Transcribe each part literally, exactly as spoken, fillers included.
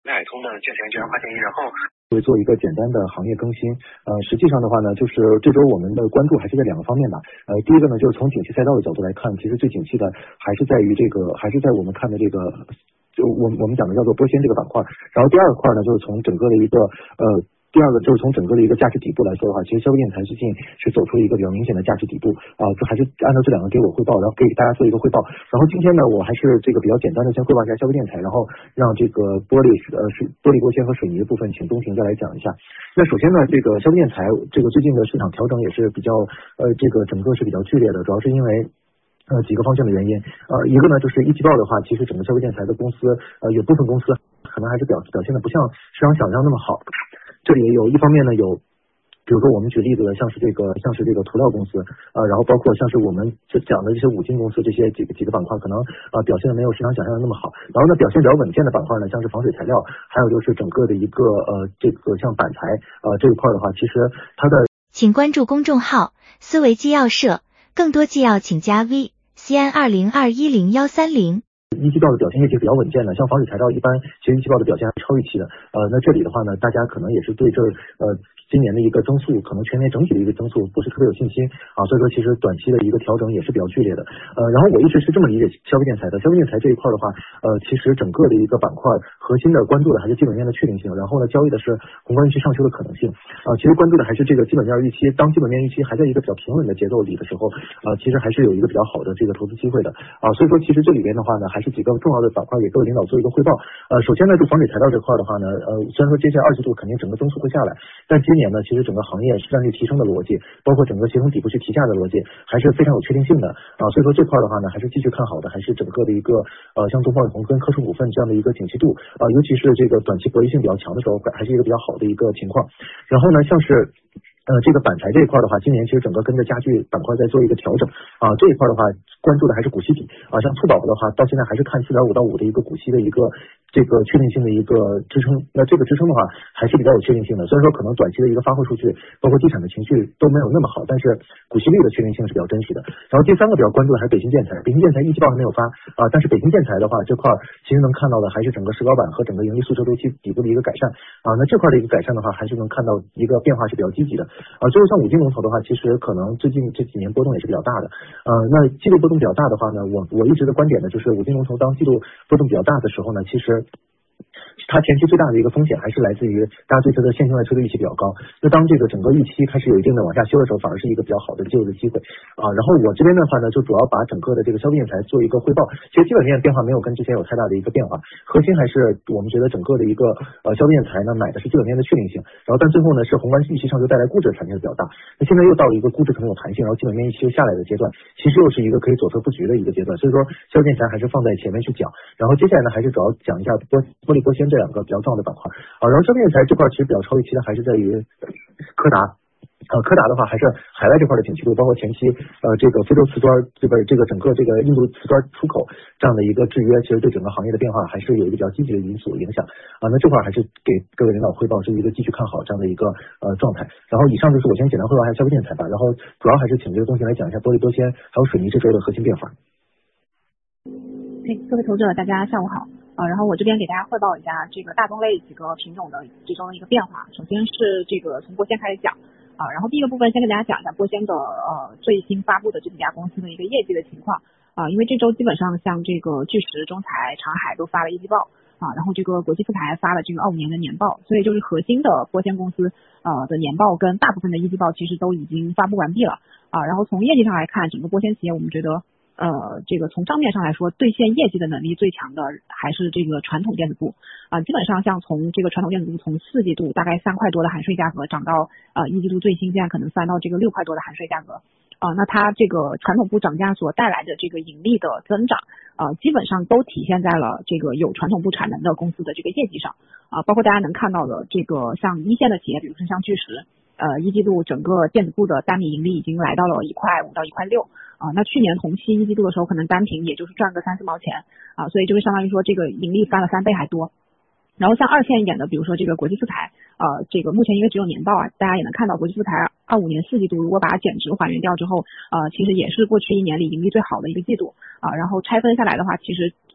美海通的建材居然发现一，然后会做一个简单的行业更新。呃，实际上的话呢，就是这周我们的关注还是在两个方面吧。呃，第一个呢，就是从景气赛道的角度来看，其实最景气的还是在于这个，还是在我们看的这个，就我我们讲的叫做玻纤这个板块。然后第二块呢，就是从整个的一个呃。第二个就是从整个的一个价值底部来说的话，其实消费电材最近是走出了一个比较明显的价值底部啊，就还是按照这两个给我汇报，然后给大家做一个汇报。然后今天呢，我还是这个比较简单的先汇报一下消费电材，然后让这个玻璃呃是玻璃玻纤和水泥的部分，请东平再来讲一下。那首先呢，这个消费电材这个最近的市场调整也是比较呃这个整个是比较剧烈的，主要是因为。呃，几个方向的原因，呃，一个呢就是一季报的话，其实整个消费电材的公司，呃，有部分公司可能还是表表现的不像市场想象那么好。这里有一方面呢有。比如说我们举例子的，像是这个像是这个涂料公司，呃，然后包括像是我们就讲的这些五金公司，这些几个几个板块可能呃表现的没有市场想象的那么好。然后呢，表现比较稳健的板块呢，像是防水材料，还有就是整个的一个呃这个像板材呃这一块的话，其实它的。 请关注公众号思维纪要社，更多纪要请加 V C N 二零二一零幺三零。 一季报的表现业绩比较稳健的，像防水材料一般，其实一季报的表现还是超预期的。呃，那这里的话呢，大家可能也是对这呃今年的一个增速，可能全年整体的一个增速不是特别有信心啊，所以说其实短期的一个调整也是比较剧烈的。呃，然后我一直是这么理解消费电材的，消费电材这一块的话，呃，其实整个的一个板块核心的关注的还是基本面的确定性，然后呢，交易的是宏观预期上修的可能性啊、呃，其实关注的还是这个基本面预期，当基本面预期还在一个比较平稳的节奏里的时候，啊、呃，其实还是有一个比较好的这个投资机会的啊、呃，所以说其实这里边的话呢，还是几个重要的板块给各位领导做一个汇报。呃，首先呢，就防水材料这块的话呢，呃，虽然说接下来二季度肯定整个增速会下来，但今年呢，其实整个行业市占率提升的逻辑，包括整个协同底部去提价的逻辑，还是非常有确定性的啊。所以说这块的话呢，还是继续看好的，还是整个的一个呃，像东方雨虹跟科创股份这样的一个景气度啊、呃，尤其是这个短期博弈性比较强的时候，还是一个比较好的一个情况。然后呢，像是。呃，这个板材这一块的话，今年其实整个跟着家具板块在做一个调整啊，这一块的话关注的还是股息比啊，像兔宝宝的话，到现在还是看四点五到五的一个股息的一个这个确定性的一个支撑，那这个支撑的话还是比较有确定性的，虽然说可能短期的一个发货数据，包括地产的情绪都没有那么好，但是股息率的确定性是比较真实的。然后第三个比较关注的还是北新建材，北新建材一季报还没有发啊，但是北新建材的话这块其实能看到的还是整个石膏板和整个盈利诉求周期底部的一个改善啊，那这块的一个改善的话，还是能看到一个变化是比较积极的。啊，最后像五金龙头的话，其实可能最近这几年波动也是比较大的。呃，那季度波动比较大的话呢，我我一直的观点呢，就是五金龙头当季度波动比较大的时候呢，其实。它前期最大的一个风险还是来自于大家对它的现金外推的预期比较高。那当这个整个预期开始有一定的往下修的时候，反而是一个比较好的介入的机会啊。然后我这边的话呢，就主要把整个的这个消费电材做一个汇报。其实基本面变化没有跟之前有太大的一个变化，核心还是我们觉得整个的一个呃消费电材呢买的是基本面的确定性，然后但最后呢是宏观预期上就带来估值的产生的比较大。那现在又到了一个估值可能有弹性，然后基本面预期又下来的阶段，其实又是一个可以左侧布局的一个阶段。所以说消费电材还是放在前面去讲，然后接下来呢还是主要讲一下玻玻璃玻纤这两个比较重要的板块啊。然后消费电材这块其实比较超预期的还是在于柯达。呃，柯达的话还是海外这块的景气度，包括前期呃这个非洲瓷砖这个这个整个这个印度瓷砖出口这样的一个制约，其实对整个行业的变化还是有一个比较积极的因素影响啊。那这块还是给各位领导汇报是一个继续看好这样的一个呃状态。然后以上就是我先简单汇报一下消费电材吧，然后主要还是请这个东西来讲一下玻璃玻纤还有水泥这周的核心变化。 哎，各位投资者大家下午好。呃，然后我这边给大家汇报一下这个大宗类几个品种的这中的一个变化。首先是这个从玻纤开始讲啊、呃，然后第一个部分先跟大家讲一下玻纤的呃最新发布的这几家公司的一个业绩的情况啊、呃，因为这周基本上像这个巨石、中材、长海都发了一季报啊、呃，然后这个国际复牌发了这个二五年的年报，所以就是核心的玻纤公司呃的年报跟大部分的一季报其实都已经发布完毕了啊、呃，然后从业绩上来看，整个玻纤企业我们觉得。呃，这个从账面上来说，兑现业绩的能力最强的还是这个传统电子部啊、呃。基本上像从这个传统电子部从四季度大概三块多的含税价格涨到呃一季度最新现在可能翻到这个六块多的含税价格啊、呃。那它这个传统部涨价所带来的这个盈利的增长呃，基本上都体现在了这个有传统部产能的公司的这个业绩上啊、呃。包括大家能看到的这个像一线的企业，比如说像巨石。呃，一季度整个电子部的单米盈利已经来到了一块五到一块六啊，那去年同期一季度的时候，可能单品也就是赚个三四毛钱啊，所以就是相当于说这个盈利翻了三倍还多。然后像二线一点的，比如说这个国际复材，呃，这个目前因为只有年报啊，大家也能看到国际复材二五年四季度如果把它减值还原掉之后，呃，其实也是过去一年里盈利最好的一个季度啊。然后拆分下来的话，其实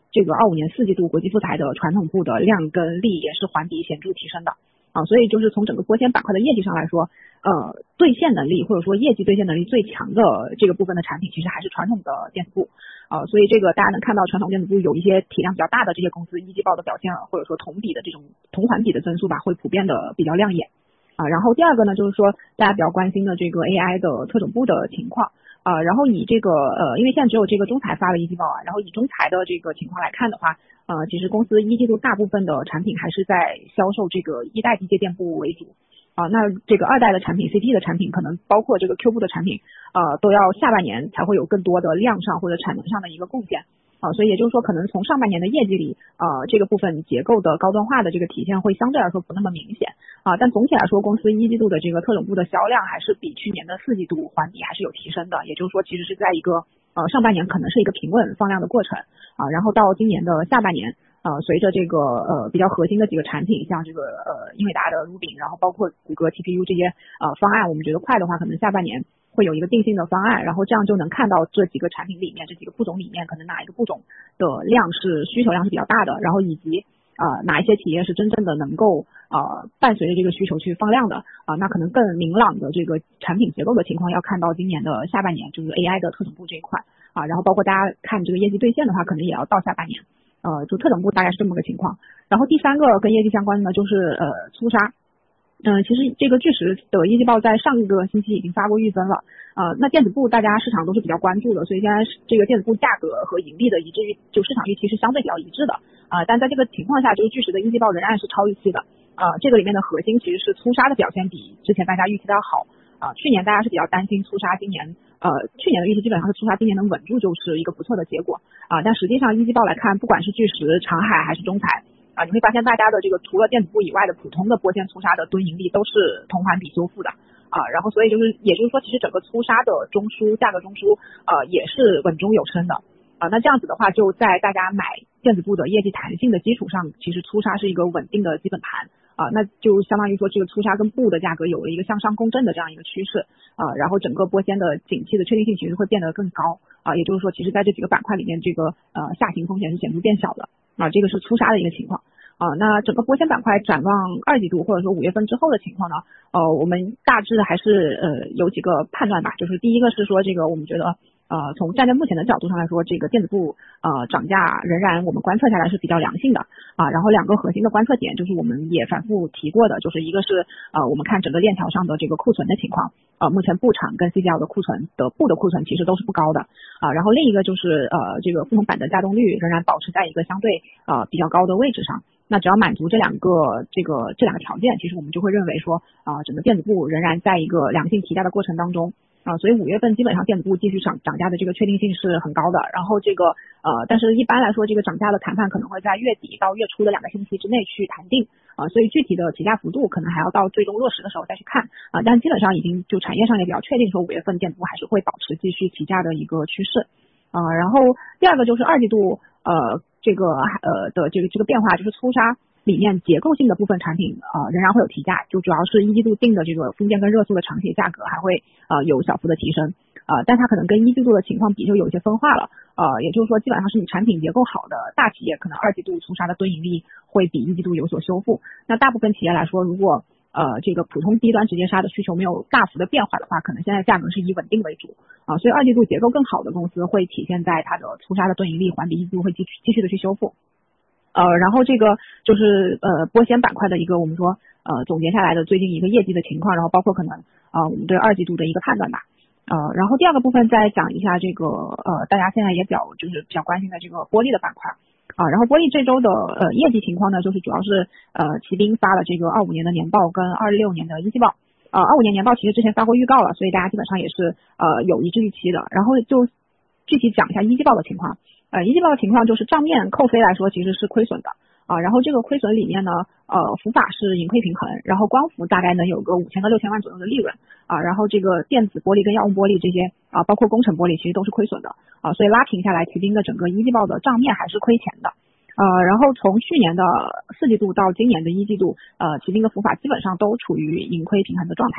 这个二五年四季度国际复材的传统部的量跟利也是环比显著提升的啊，所以就是从整个玻纤板块的业绩上来说，呃，兑现能力或者说业绩兑现能力最强的这个部分的产品，其实还是传统的电子部啊，所以这个大家能看到传统电子部有一些体量比较大的这些公司一季报的表现，或者说同比的这种同环比的增速吧，会普遍的比较亮眼啊。然后第二个呢，就是说大家比较关心的这个 A I 的特种部的情况。啊，然后以这个呃，因为现在只有这个中材发了一季报啊，然后以中材的这个情况来看的话，呃，其实公司一季度大部分的产品还是在销售这个一代机械电部为主啊，那这个二代的产品 C P 的产品可能包括这个 Q 部的产品，呃，都要下半年才会有更多的量上或者产能上的一个贡献。啊，所以也就是说，可能从上半年的业绩里，呃，这个部分结构的高端化的这个体现会相对来说不那么明显啊。但总体来说，公司一季度的这个特种部的销量还是比去年的四季度环比还是有提升的。也就是说，其实是在一个呃上半年可能是一个平稳放量的过程啊，然后到今年的下半年，呃，随着这个呃比较核心的几个产品，像这个呃英伟达的 Rubin， 然后包括谷歌 T P U 这些呃方案，我们觉得快的话，可能下半年会有一个定性的方案，然后这样就能看到这几个产品里面，这几个部种里面，可能哪一个部种的量是需求量是比较大的，然后以及呃哪一些企业是真正的能够呃伴随着这个需求去放量的啊、呃，那可能更明朗的这个产品结构的情况，要看到今年的下半年，就是 A I 的特种部这一块啊，然后包括大家看这个业绩兑现的话，可能也要到下半年，呃，就特种部大概是这么个情况。然后第三个跟业绩相关的呢，就是呃粗砂。嗯、呃，其实这个巨石的业绩报在上个星期已经发过预分了，呃，那电子部大家市场都是比较关注的，所以现在这个电子部价格和盈利的一致预，就市场预期是相对比较一致的啊、呃，但在这个情况下，这个巨石的业绩报仍然是超预期的，呃，这个里面的核心其实是粗砂的表现比之前大家预期的要好啊、呃，去年大家是比较担心粗砂今年，呃，去年的预期基本上是粗砂今年能稳住就是一个不错的结果啊、呃，但实际上一季报来看，不管是巨石、长海还是中材。啊，你会发现大家的这个除了电子部以外的普通的玻纤粗砂的吨盈利都是同环比修复的啊，然后所以就是也就是说，其实整个粗砂的中枢价格中枢呃也是稳中有升的啊，那这样子的话，就在大家买电子部的业绩弹性的基础上，其实粗砂是一个稳定的基本盘啊，那就相当于说这个粗砂跟布的价格有了一个向上共振的这样一个趋势啊，然后整个玻纤的景气的确定性其实会变得更高啊，也就是说，其实在这几个板块里面，这个呃下行风险是显著变小的啊，这个是粗砂的一个情况。啊，那整个玻纤板块展望二季度或者说五月份之后的情况呢？呃，我们大致还是呃有几个判断吧，就是第一个是说这个我们觉得呃从站在目前的角度上来说，这个电子部呃涨价仍然我们观测下来是比较良性的啊。然后两个核心的观测点就是我们也反复提过的，就是一个是呃我们看整个链条上的这个库存的情况，呃目前布厂跟 C P L 的库存的布的库存其实都是不高的啊。然后另一个就是呃这个覆铜板的稼动率仍然保持在一个相对呃比较高的位置上。那只要满足这两个这个这两个条件，其实我们就会认为说啊、呃，整个电子部仍然在一个良性提价的过程当中啊、呃，所以五月份基本上电子部继续涨涨价的这个确定性是很高的。然后这个呃，但是一般来说，这个涨价的谈判可能会在月底到月初的两个星期之内去谈定啊、呃，所以具体的提价幅度可能还要到最终落实的时候再去看啊、呃，但基本上已经就产业上也比较确定说五月份电子部还是会保持继续提价的一个趋势啊、呃。然后第二个就是二季度呃。这个呃的这个这个变化就是粗砂里面结构性的部分产品呃仍然会有提价，就主要是一季度定的这个风电跟热塑的长铁价格还会呃有小幅的提升呃，但它可能跟一季度的情况比就有一些分化了呃，也就是说基本上是你产品结构好的大企业，可能二季度粗砂的吨盈利会比一季度有所修复。那大部分企业来说，如果呃，这个普通低端直接砂的需求没有大幅的变化的话，可能现在价格是以稳定为主啊、呃，所以二季度结构更好的公司会体现在它的粗砂的吨盈利环比一季度会继续继续的去修复。呃，然后这个就是呃玻纤板块的一个我们说呃总结下来的最近一个业绩的情况，然后包括可能呃我们对二季度的一个判断吧。呃，然后第二个部分再讲一下这个呃大家现在也比较就是比较关心的这个玻璃的板块。啊，然后玻璃这周的呃业绩情况呢，就是主要是呃奇兵发了这个二五年的年报跟二六年的一季报，呃二五年年报其实之前发过预告了，所以大家基本上也是呃有一致预期的。然后就具体讲一下一季报的情况，呃一季报的情况就是账面扣非来说其实是亏损的啊，然后这个亏损里面呢，呃浮法是盈亏平衡，然后光伏大概能有个五千到六千万左右的利润啊，然后这个电子玻璃跟药用玻璃这些啊，包括工程玻璃其实都是亏损的啊，所以拉平下来，奇兵的整个一季报的账面还是亏钱的。呃，然后从去年的四季度到今年的一季度，呃，奇兵的浮法基本上都处于盈亏平衡的状态。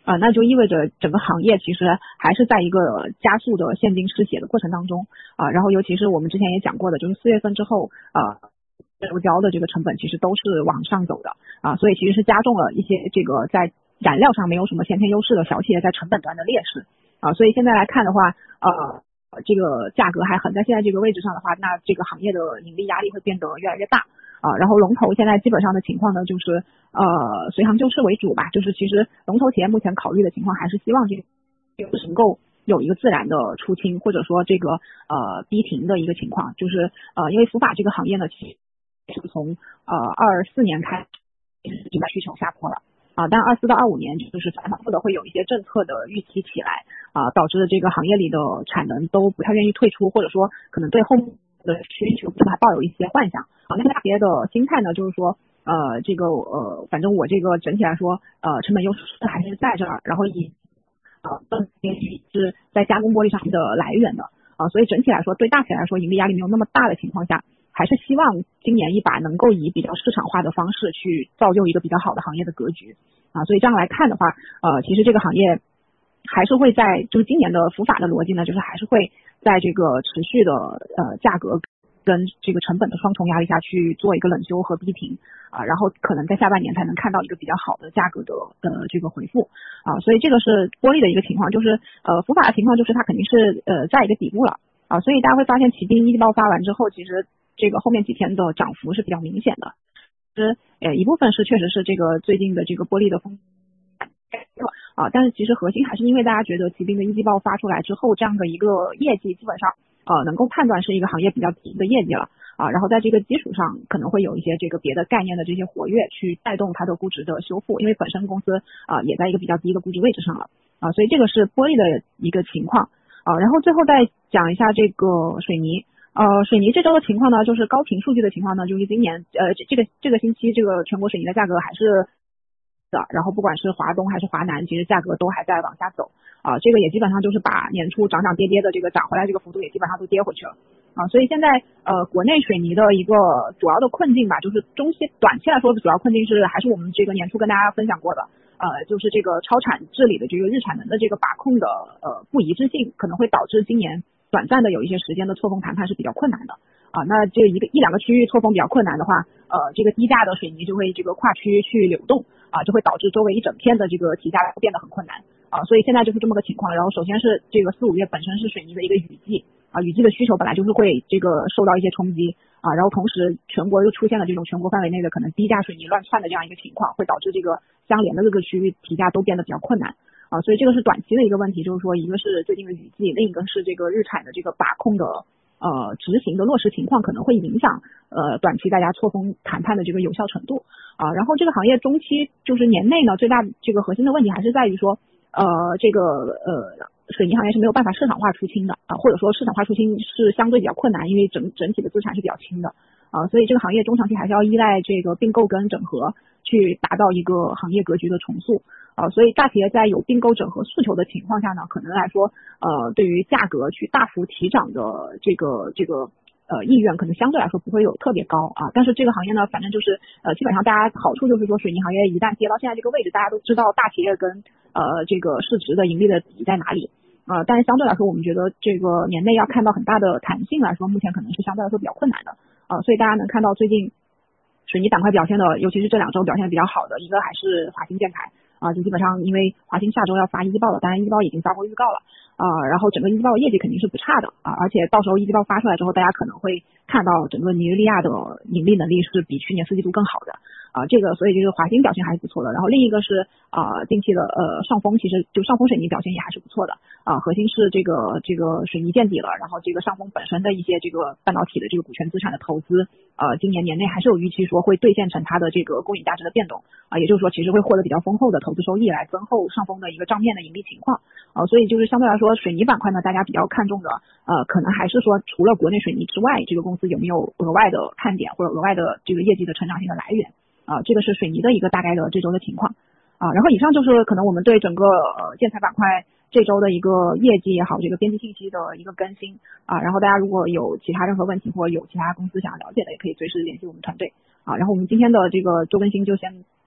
啊、呃，那就意味着整个行业其实还是在一个加速的现金失血的过程当中啊、呃。然后尤其是我们之前也讲过的，就是四月份之后呃。油胶的这个成本其实都是往上走的啊，所以其实是加重了一些这个在燃料上没有什么先天优势的小企业在成本端的劣势啊，所以现在来看的话，呃，这个价格还横在现在这个位置上的话，那这个行业的盈利压力会变得越来越大啊。然后龙头现在基本上的情况呢，就是呃随行就市为主吧，就是其实龙头企业目前考虑的情况还是希望这个能够有一个自然的出清，或者说这个呃逼停的一个情况，就是呃因为福法这个行业呢，其实是从呃二四年开始需求下坡了啊，但二四到二五年就是反反复的会有一些政策的预期起来啊，导致这个行业里的产能都不太愿意退出，或者说可能对后面的需求还抱有一些幻想啊。那大企业的心态呢，就是说呃这个呃反正我这个整体来说呃成本优势还是在这儿，然后以呃更是在加工玻璃上的来源的啊，所以整体来说对大企业来说盈利压力没有那么大的情况下，还是希望今年一把能够以比较市场化的方式去造就一个比较好的行业的格局啊，所以这样来看的话，呃，其实这个行业还是会在就是今年的福法的逻辑呢，就是还是会在这个持续的呃价格跟这个成本的双重压力下去做一个冷修和逼停啊，然后可能在下半年才能看到一个比较好的价格的呃这个回复啊，所以这个是玻璃的一个情况，就是呃福法的情况就是它肯定是呃在一个底部了啊，所以大家会发现奇兵一季报发完之后，其实这个后面几天的涨幅是比较明显的，其实呃一部分是确实是这个最近的这个玻璃的风啊，但是其实核心还是因为大家觉得奇兵的一季报发出来之后，这样的一个业绩基本上呃能够判断是一个行业比较低的业绩了啊，然后在这个基础上可能会有一些这个别的概念的这些活跃去带动它的估值的修复，因为本身公司啊也在一个比较低的估值位置上了啊，所以这个是玻璃的一个情况啊，然后最后再讲一下这个水泥。呃，水泥这周的情况呢，就是高频数据的情况呢，就是今年呃这这个这个星期这个全国水泥的价格还是的，然后不管是华东还是华南，其实价格都还在往下走啊、呃，这个也基本上就是把年初涨涨跌跌的这个涨回来这个幅度也基本上都跌回去了啊，所以现在呃国内水泥的一个主要的困境吧，就是中期短期来说的主要困境是还是我们这个年初跟大家分享过的，呃就是这个超产治理的这个日产能的这个把控的呃不一致性，可能会导致今年短暂的有一些时间的错峰谈判是比较困难的啊，那这一个一两个区域错峰比较困难的话，呃，这个低价的水泥就会这个跨区去流动啊，就会导致周围一整片的这个提价变得很困难啊，所以现在就是这么个情况。然后首先是这个四五月本身是水泥的一个雨季啊，雨季的需求本来就是会这个受到一些冲击啊，然后同时全国又出现了这种全国范围内的可能低价水泥乱窜的这样一个情况，会导致这个相连的各个区域提价都变得比较困难。啊，所以这个是短期的一个问题，就是说一个是最近的雨季，另一个是这个日产的这个把控的呃执行的落实情况可能会影响呃短期大家错峰谈判的这个有效程度啊。然后这个行业中期就是年内呢，最大这个核心的问题还是在于说呃这个呃水泥行业是没有办法市场化出清的啊，或者说市场化出清是相对比较困难，因为整整体的资产是比较轻的啊，所以这个行业中长期还是要依赖这个并购跟整合去达到一个行业格局的重塑。啊，所以大企业在有并购整合诉求的情况下呢，可能来说，呃，对于价格去大幅提涨的这个这个呃意愿，可能相对来说不会有特别高啊。但是这个行业呢，反正就是呃，基本上大家好处就是说，水泥行业一旦跌到现在这个位置，大家都知道大企业跟呃这个市值的盈利的比在哪里啊、呃。但是相对来说，我们觉得这个年内要看到很大的弹性来说，目前可能是相对来说比较困难的啊、呃。所以大家能看到最近水泥板块表现的，尤其是这两周表现的比较好的，一个还是华兴建材。啊，就基本上因为华兴下周要发一季报了，当然一季报已经发过预告了啊，然后整个一季报的业绩肯定是不差的啊，而且到时候一季报发出来之后，大家可能会看到整个尼日利亚的盈利能力是比去年四季度更好的啊，这个所以这个华兴表现还是不错的。然后另一个是啊，近期的呃上峰，其实就上峰水泥表现也还是不错的啊，核心是这个这个水泥见底了，然后这个上峰本身的一些这个半导体的这个股权资产的投资，呃，今年年内还是有预期说会兑现成它的这个公允价值的变动啊，也就是说其实会获得比较丰厚的投资收益来增厚上峰的一个账面的盈利情况啊，所以就是相对来说水泥板块呢，大家比较看重的呃，可能还是说除了国内水泥之外，这个公司有没有额外的看点或者额外的这个业绩的成长性的来源。啊，这个是水泥的一个大概的这周的情况啊，然后以上就是可能我们对整个呃建材板块这周的一个业绩也好，这个边际信息的一个更新啊，然后大家如果有其他任何问题或者有其他公司想要了解的，也可以随时联系我们团队啊，然后我们今天的这个周更新就先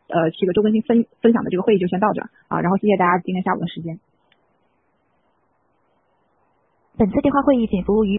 呃这个周更新分分享的这个会议就先到这儿啊，然后谢谢大家今天下午的时间。 本次电话会议仅服务于